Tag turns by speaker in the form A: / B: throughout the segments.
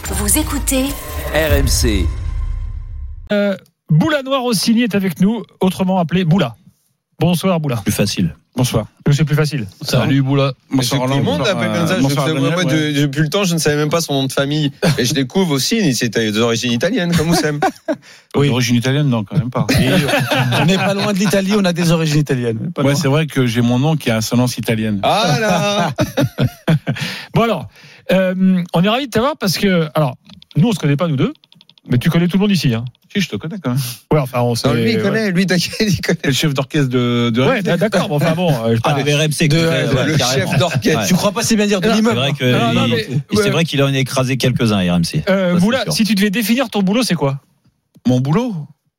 A: Vous écoutez
B: RMC.
C: Boula Noir-Rossini est avec nous, autrement appelé Boula. Bonsoir Boula.
D: Plus facile.
C: Bonsoir. C'est plus facile.
D: Salut Boula.
E: Bonsoir. Tout le monde l'appelle comme ça. Moi, depuis le temps, je ne savais même pas son nom de famille. Et je découvre aussi, c'était d'origine italienne, comme Oussem.
D: Oui. D'origine italienne, non, quand même pas.
F: On n'est pas loin de l'Italie, on a des origines italiennes.
D: Ouais, c'est vrai que j'ai mon nom qui a assonance italienne.
E: Ah là.
C: Bon alors, on est ravis de t'avoir parce que, alors, nous on se connaît pas nous deux, mais tu connais tout le monde ici, hein.
D: Si, je te connais quand même.
C: Ouais, enfin, on sait.
E: Non, lui, il connaît, lui, t'inquiète, il connaît.
D: Le chef d'orchestre de
C: Ouais,
D: RMC.
C: d'accord, mais enfin bon.
E: Le chef d'orchestre.
F: Tu crois pas c'est bien dire de l'immeuble?
D: C'est vrai qu'il en a écrasé quelques-uns, RMC.
C: Boula, si tu devais définir ton boulot, c'est quoi?
D: Mon boulot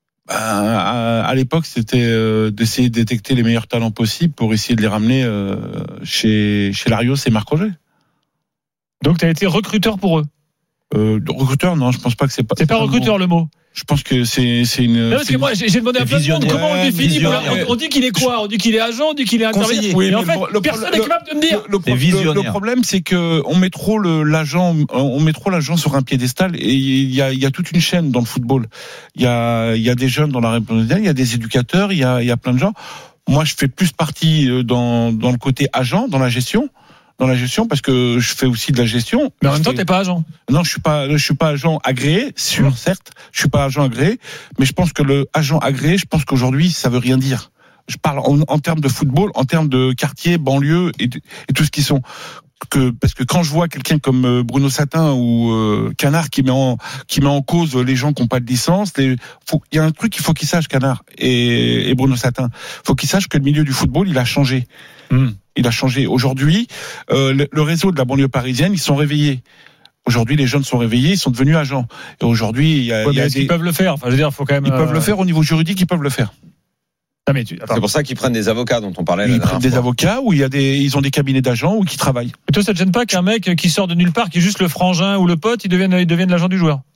D: à l'époque, c'était d'essayer de détecter les meilleurs talents possibles pour essayer de les ramener chez Larios et Marc Roger.
C: Donc, tu as été recruteur pour eux?
D: Recruteur, non, je pense pas que c'est pas.
C: C'est pas recruteur le mot.
D: Je pense que c'est une.
C: Non, parce que moi, j'ai demandé à plein de monde comment on le définit. On dit qu'il est quoi? On dit qu'il est agent, on dit qu'il est intermédiaire.
D: Oui,
C: et en fait, personne n'est capable de me dire.
D: Le problème, c'est que on met trop l'agent sur un piédestal et il y a toute une chaîne dans le football. Il y a des jeunes dans la réponse, il y a des éducateurs, il y a plein de gens. Moi, je fais plus partie dans le côté agent, dans la gestion, parce que je fais aussi de la gestion.
C: Mais en même temps, t'es pas agent.
D: Non, je suis pas agent agréé, certes. Je suis pas agent agréé, mais je pense que le agent agréé, je pense qu'aujourd'hui, ça veut rien dire. Je parle en termes de football, en termes de quartier, banlieue et tout ce qui sont. Parce que quand je vois quelqu'un comme Bruno Satin ou Canard qui met en cause les gens qui n'ont pas de licence, il y a un truc qu'il faut qu'ils sachent, Canard et Bruno Satin. Faut qu'ils sachent que le milieu du football, il a changé. Il a changé. Aujourd'hui, le réseau de la banlieue parisienne, ils sont réveillés. Aujourd'hui, les jeunes sont réveillés, ils sont devenus agents. Et aujourd'hui,
C: ils peuvent le faire. Enfin, je veux dire, faut quand même.
D: Ils peuvent le faire au niveau juridique, ils peuvent le faire.
C: Non, mais
E: c'est pour ça qu'ils prennent des avocats dont on parlait.
D: Ils prennent des avocats où ils ont des cabinets d'agents où qui travaillent.
C: Mais toi, ça te gêne pas qu'un mec qui sort de nulle part, qui est juste le frangin ou le pote, il devienne l'agent du joueur?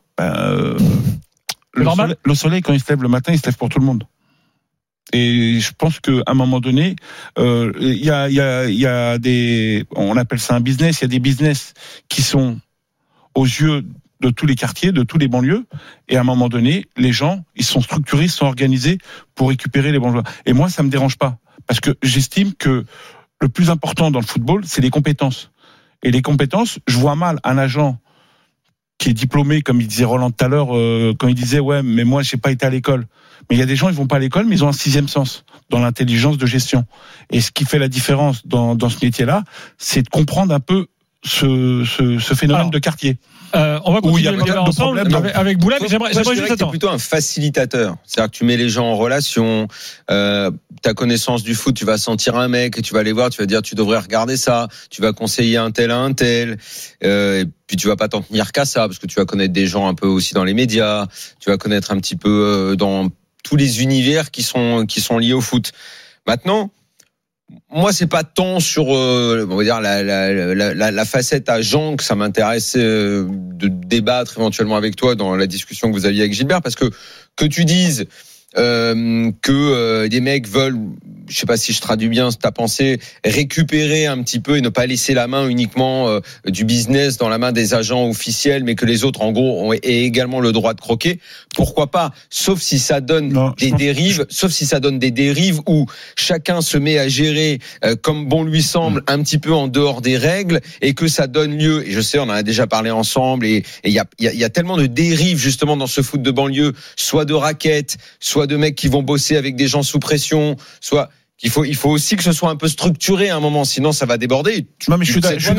D: Le soleil, quand il se lève le matin, il se lève pour tout le monde. Et je pense qu'à un moment donné, il y a des, on appelle ça un business, il y a des business qui sont aux yeux de tous les quartiers, de tous les banlieues, et à un moment donné, les gens, ils sont structurés, ils sont organisés pour récupérer les bons joueurs. Et moi, ça me dérange pas, parce que j'estime que le plus important dans le football, c'est les compétences. Et les compétences, je vois mal un agent qui est diplômé, comme il disait Roland tout à l'heure, quand il disait ouais, mais moi j'ai pas été à l'école. Mais il y a des gens, ils vont pas à l'école, mais ils ont un 6e sens dans l'intelligence de gestion. Et ce qui fait la différence dans ce métier-là, c'est de comprendre un peu ce phénomène de quartier.
C: On va continuer le débat ensemble avec Boula, mais j'aimerais juste attendre.
E: Plutôt un facilitateur. C'est-à-dire que tu mets les gens en relation, ta connaissance du foot, tu vas sentir un mec et tu vas aller voir, tu vas dire tu devrais regarder ça, tu vas conseiller un tel à un tel, et puis tu vas pas t'en tenir qu'à ça, parce que tu vas connaître des gens un peu aussi dans les médias, tu vas connaître un petit peu dans tous les univers qui sont liés au foot. Maintenant, moi, c'est pas tant sur, on va dire la facette agent que ça m'intéresse de débattre éventuellement avec toi dans la discussion que vous aviez avec Gilbert, parce que tu dises que des mecs veulent, je sais pas si je traduis bien ta pensée, récupérer un petit peu et ne pas laisser la main uniquement du business dans la main des agents officiels, mais que les autres en gros aient également le droit de croquer. Pourquoi pas? Sauf si ça donne des dérives où chacun se met à gérer comme bon lui semble, un petit peu en dehors des règles, et que ça donne lieu, et je sais, on en a déjà parlé ensemble, et il y a tellement de dérives justement dans ce foot de banlieue, soit de raquettes, soit de mecs qui vont bosser avec des gens sous pression, soit il faut aussi que ce soit un peu structuré à un moment, sinon ça va déborder.
D: Je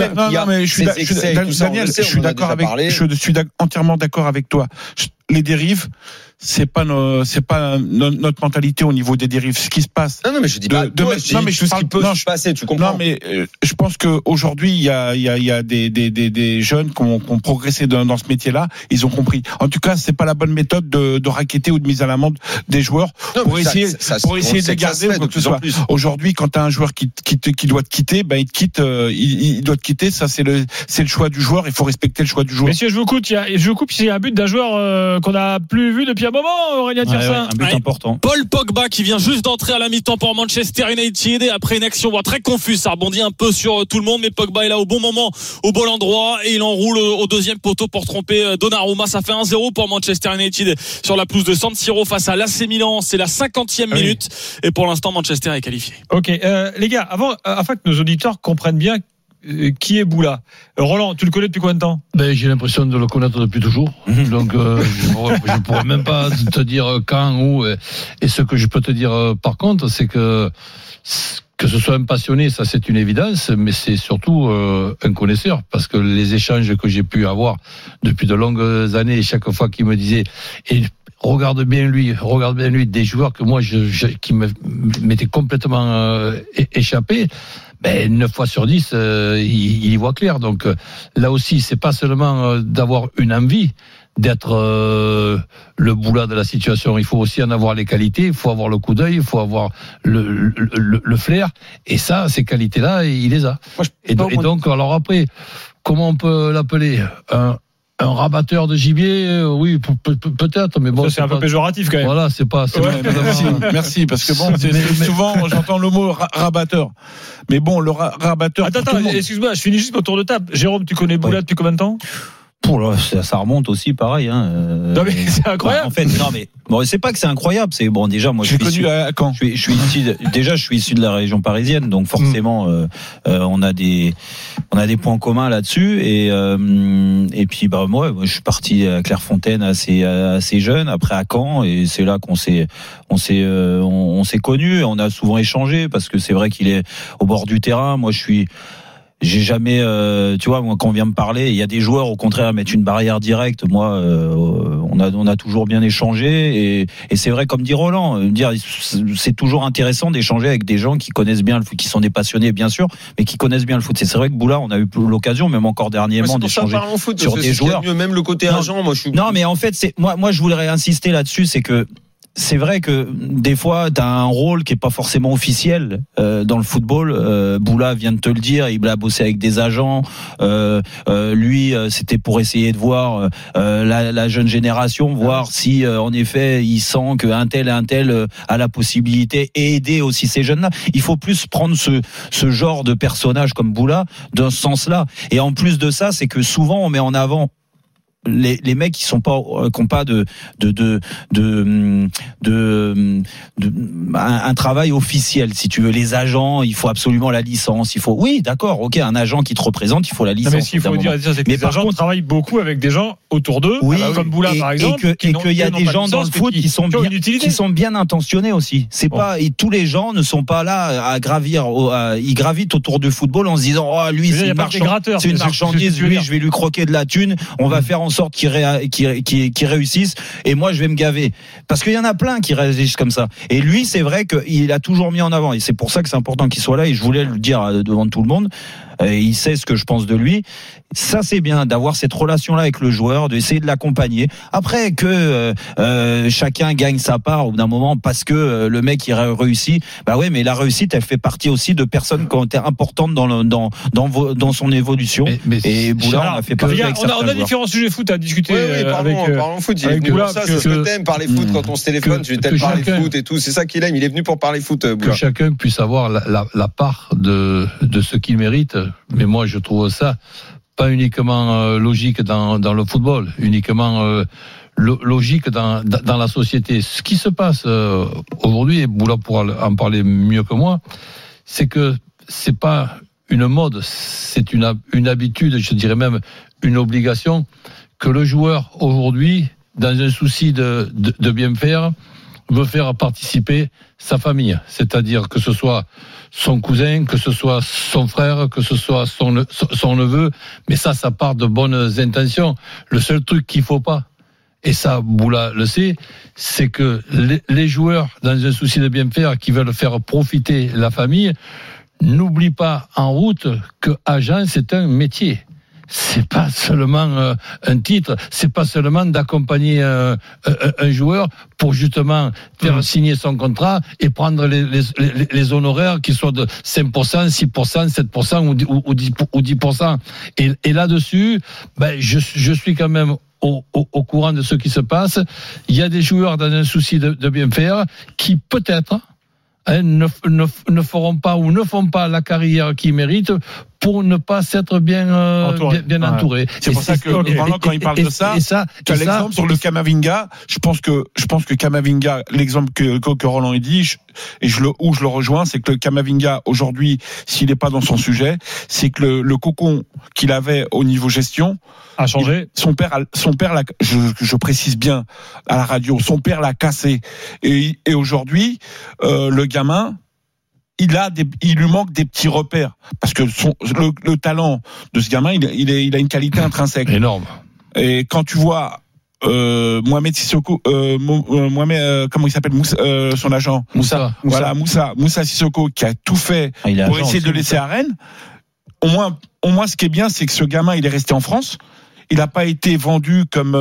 D: suis entièrement d'accord avec toi. Les dérives, c'est pas notre mentalité au niveau des dérives. Ce qui se passe.
E: Non, mais je dis pas. Tout ce qui peut se passer, tu comprends.
D: Non, mais je pense que aujourd'hui, il y a des jeunes qui ont progressé dans ce métier-là. Ils ont compris. En tout cas, c'est pas la bonne méthode de raqueter ou de mise à l'amende des joueurs pour essayer de les garder ou quoi que ce soit. Aujourd'hui, quand t'as un joueur qui doit te quitter, ben il doit te quitter. Ça, c'est le choix du joueur. Il faut respecter le choix du joueur.
C: Messieurs, je vous coupe. Il y a un but d'un joueur qu'on n'a plus vu depuis un moment, Aurélien Tiersin.
A: Un but important.
B: Paul Pogba qui vient juste d'entrer à la mi-temps pour Manchester United et après une action très confuse, ça rebondit un peu sur tout le monde, mais Pogba est là au bon moment, au bon endroit et il enroule au deuxième poteau pour tromper Donnarumma. Ça fait 1-0 pour Manchester United sur la pelouse de San Siro face à l'AC Milan. C'est la 50e minute et pour l'instant Manchester est qualifié.
C: Ok, les gars, afin que nos auditeurs comprennent bien qui est Boula. Roland, tu le connais depuis combien de temps?
G: J'ai l'impression de le connaître depuis toujours. Donc, je pourrais même pas te dire quand, où. Et ce que je peux te dire, par contre, c'est que ce soit un passionné, ça c'est une évidence, mais c'est surtout un connaisseur, parce que les échanges que j'ai pu avoir depuis de longues années, chaque fois qu'il me disait regarde bien lui, des joueurs que moi qui m'étaient complètement échappé. 9 fois sur 10, il y voit clair. Donc là aussi, c'est pas seulement d'avoir une envie d'être le Boula de la situation. Il faut aussi en avoir les qualités, il faut avoir le coup d'œil, il faut avoir le flair. Et ça, ces qualités-là, il les a. Et donc, alors après, comment on peut l'appeler? Un rabatteur de gibier, oui, peut-être, mais bon.
C: Ça, c'est un peu péjoratif quand même.
G: Voilà, c'est pas.
D: Merci, parce que bon, souvent j'entends le mot rabatteur. Mais bon, le rabatteur.
C: Attends, excuse-moi, je finis juste mon tour de table. Jérôme, tu connais Boula depuis combien de temps?
A: Ça remonte aussi, pareil.
C: Non mais c'est incroyable.
A: En fait, non mais bon, c'est pas que c'est incroyable. C'est bon, déjà moi.
D: Je suis connu à Caen.
A: Je suis issu de la région parisienne, donc forcément, on a des points communs là-dessus. Et puis moi, je suis parti à Clairefontaine assez jeune, après à Caen, et c'est là qu'on s'est connus. On a souvent échangé parce que c'est vrai qu'il est au bord du terrain. Moi, j'ai jamais, tu vois, quand on vient me parler, il y a des joueurs au contraire mettre une barrière directe. Moi, on a toujours bien échangé et c'est vrai, comme dit Roland, c'est toujours intéressant d'échanger avec des gens qui connaissent bien le foot, qui sont des passionnés bien sûr, mais qui connaissent bien le foot. C'est vrai que Boula, on a eu l'occasion, même encore dernièrement, d'échanger sur des joueurs.
E: Mieux, même le côté agent, moi je suis.
A: Non, mais en fait, moi je voudrais insister là-dessus, c'est que. C'est vrai que des fois t'as un rôle qui est pas forcément officiel dans le football. Boula vient de te le dire, il a bossé avec des agents. Lui, c'était pour essayer de voir la jeune génération, voir si en effet il sent qu'un tel a la possibilité et aider aussi ces jeunes-là. Il faut plus prendre ce genre de personnage comme Boula dans ce sens-là. Et en plus de ça, c'est que souvent on met en avant les mecs qui n'ont pas un travail officiel, si tu veux. Les agents, il faut absolument la licence. Oui, d'accord, ok, un agent qui te représente, il faut la licence.
C: Non, mais ce qu'il faut dire, c'est que les agents travaillent beaucoup avec des gens autour d'eux, comme Boula par exemple,
A: et qu'il y a des gens dans le foot qui sont bien intentionnés aussi. C'est pas, et tous les gens ne sont pas là à gravir, ils gravitent autour du football en se disant, lui c'est une marchandise, lui je vais lui croquer de la thune, on va faire en sorte qu'ils réussissent et moi je vais me gaver, parce qu'il y en a plein qui réagissent comme ça. Et lui, c'est vrai qu'il a toujours mis en avant, et c'est pour ça que c'est important qu'il soit là, et je voulais le dire devant tout le monde. Il sait ce que je pense de lui. Ça, c'est bien d'avoir cette relation-là avec le joueur, d'essayer de l'accompagner. Après que chacun gagne sa part au bout d'un moment parce que le mec il réussit, mais la réussite, elle fait partie aussi de personnes qui ont été importantes dans son évolution. Et Boula, on a fait partie avec certains joueurs.
C: On a différents sujets foot à discuter.
E: Parlons foot. Il est venu pour ça. C'est ce que t'aimes, parler foot quand on se téléphone. Tu t'aimes parler foot et tout. C'est ça qu'il aime. Il est venu pour parler foot. Boula.
G: Que chacun puisse avoir la part de ce qu'il mérite. Mais moi, je trouve ça pas uniquement logique dans le football, uniquement logique dans la société. Ce qui se passe aujourd'hui, et Boula pourra en parler mieux que moi, c'est que c'est pas une mode, c'est une habitude, je dirais même une obligation, que le joueur aujourd'hui, dans un souci de bien faire, veut faire participer sa famille, c'est-à-dire que ce soit son cousin, que ce soit son frère, que ce soit son neveu, mais ça part de bonnes intentions. Le seul truc qu'il faut pas, et ça Boula le sait, c'est que les joueurs, dans un souci de bien faire, qui veulent faire profiter la famille, n'oublient pas en route que agent, c'est un métier. C'est pas seulement un titre, c'est pas seulement d'accompagner un joueur pour justement faire signer son contrat et prendre les honoraires qui soient de 5%, 6%, 7% ou 10%. Et là-dessus, je suis quand même au courant de ce qui se passe. Il y a des joueurs dans un souci de bien faire qui peut-être ne feront pas ou ne font pas la carrière qu'ils méritent pour ne pas s'être bien entouré.
D: C'est pour ça que vraiment quand il parle de ça, tu as l'exemple sur le Camavinga. Je pense que Camavinga, l'exemple que Roland a dit, je le rejoins, c'est que le Camavinga aujourd'hui, s'il n'est pas dans son sujet, c'est que le cocon qu'il avait au niveau gestion
C: a changé.
D: Son père l'a, je précise bien à la radio, son père l'a cassé et aujourd'hui le gamin, il lui manque des petits repères parce que le talent de ce gamin, il a une qualité intrinsèque
G: énorme.
D: Et quand tu vois Mohamed Sissoko, comment il s'appelle, son agent, Moussa Sissoko, qui a tout fait pour essayer de le laisser à Rennes. Au moins, ce qui est bien, c'est que ce gamin, il est resté en France. Il n'a pas été vendu comme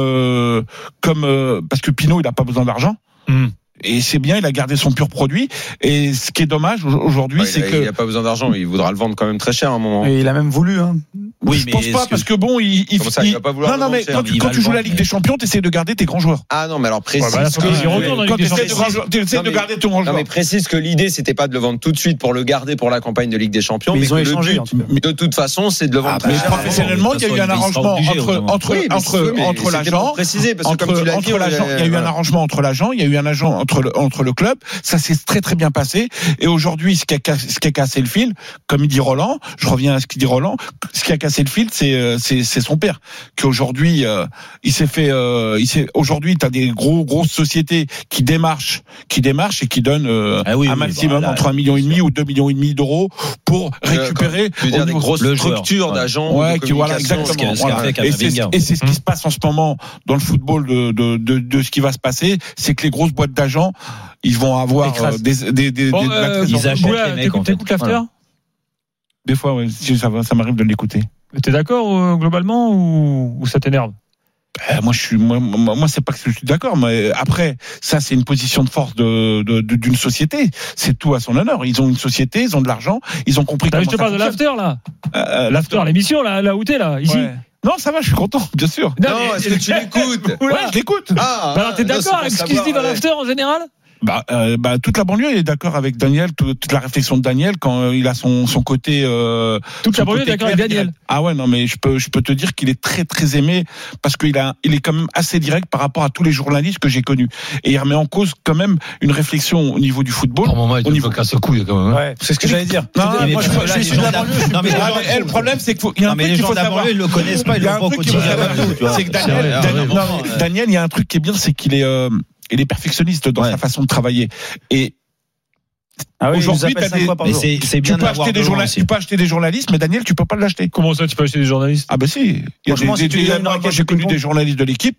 D: parce que Pinot, il n'a pas besoin d'argent. Et c'est bien, il a gardé son pur produit. Et ce qui est dommage aujourd'hui, c'est que
E: il a pas besoin d'argent, mais il voudra le vendre quand même très cher à un moment.
F: Et il a même voulu.
D: Oui, je pense pas parce que bon, il
E: va pas vouloir.
D: Non, mais quand tu joues la Ligue des Champions, t'essaies de garder tes grands joueurs.
E: Ah non, mais alors précise.
D: Quand t'essaies de garder ton grand joueur.
E: Non, mais précise que l'idée, c'était pas de le vendre tout de suite pour le garder pour la campagne de Ligue des Champions, mais
F: ils ont échangé.
E: De toute façon, c'est de le vendre très cher.
D: Professionnellement, il y a eu un arrangement entre l'agent.
E: Précisé parce que comme tu l'as dit,
D: il y a eu un arrangement entre l'agent, il y a eu un agent entre le club. Ça s'est très très bien passé. Et aujourd'hui, ce qui a cassé le fil, comme il dit Roland, je reviens à ce qu'il dit Roland, ce qui a cassé le fil, c'est son père, qui aujourd'hui, aujourd'hui, t'as des grosses sociétés qui démarchent et qui donnent un maximum entre 1,5 million ou 2,5 millions d'euros pour récupérer
E: des grosses structures d'agents.
D: Ouais, qui voilà exactement. Et c'est ce qui se passe en ce moment dans le football de ce qui va se passer, c'est que les grosses boîtes d'agents, ils vont avoir
C: ils achètent les mecs. T'écoutes l'after ?
D: Des fois, ouais, ça m'arrive de l'écouter.
C: T'es d'accord globalement ou ça t'énerve ?
D: Moi, c'est pas que je suis d'accord, mais après, ça, c'est une position de force d'une société. C'est tout à son honneur. Ils ont une société, ils ont de l'argent, ils ont compris.
C: Je te parle de l'after là. L'after, l'émission là où t'es là, ici.
D: Ouais. Non, ça va, je suis content, bien sûr.
E: Non, est-ce que tu l'écoutes ?
D: Ouais, je l'écoute.
C: Alors, t'es d'accord avec ce qui se dit dans l'after en général ?
D: Toute la banlieue est d'accord avec Daniel, toute la réflexion de Daniel quand il a son côté.
C: Toute la banlieue est d'accord avec Daniel.
D: Ah ouais, non, mais je peux te dire qu'il est très très aimé parce qu'il est quand même assez direct par rapport à tous les journalistes que j'ai connus et il remet en cause quand même une réflexion au niveau du football.
G: Par moment, il faut casse couille quand même.
F: Ouais, c'est ce que j'allais dire.
D: Non, moi je suis de la banlieue. Non mais le problème c'est qu'il y a un truc qu'il faut savoir.
A: Ils le connaissent pas, ils l'ont pas au quotidien.
D: C'est que Daniel, il y a un truc qui est bien, c'est qu'il est perfectionniste dans sa façon de travailler. Et aujourd'hui,
A: c'est bien d'avoir
D: tu peux acheter des journalistes, mais Daniel, tu peux pas l'acheter.
C: Comment ça, tu peux acheter des journalistes ?
D: Ah bah si. Moi, j'ai connu des journalistes de l'équipe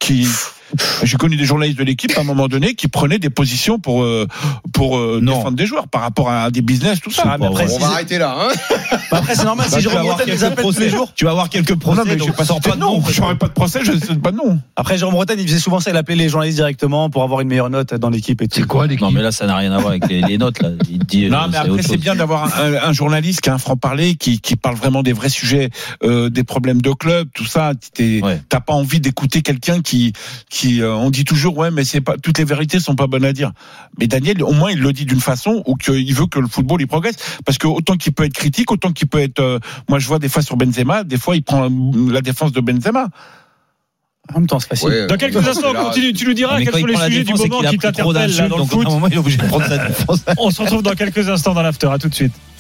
D: j'ai connu des journalistes de l'équipe à un moment donné qui prenaient des positions pour défendre des joueurs par rapport à des business, tout ça.
E: On va arrêter là.
F: Après, c'est normal. Si Jérôme Bretagne les appelle tous les jours,
A: tu vas avoir quelques procès.
D: Non, mais je sors pas de nom. Je n'aurai pas de procès, je ne sais pas de nom.
F: Après, Jérôme Bretagne, il faisait souvent ça. Il appelait les journalistes directement pour avoir une meilleure note dans l'équipe et tout.
G: C'est quoi l'équipe ?
A: Non, mais là, ça n'a rien à voir avec les notes là. Il dit.
D: Non, mais après, c'est bien d'avoir un journaliste qui a un franc-parler, qui parle vraiment des vrais sujets, des problèmes de club, tout ça. T'as pas envie d'écouter quelqu'un qui on dit toujours ouais, mais c'est pas toutes les vérités sont pas bonnes à dire. Mais Daniel, au moins, il le dit d'une façon où il veut que le football il progresse, parce que autant qu'il peut être critique, autant qu'il peut être. Moi, je vois des fois sur Benzema, des fois il prend la défense de Benzema.
F: En même temps, c'est facile.
C: Ouais, dans quelques instants, on continue. Tu nous diras quels sont les sujets du moment qui t'interpellent là dans le foot.
A: Il est obligé de prendre sa défense.
C: On se retrouve dans quelques instants dans l'after. À tout de suite.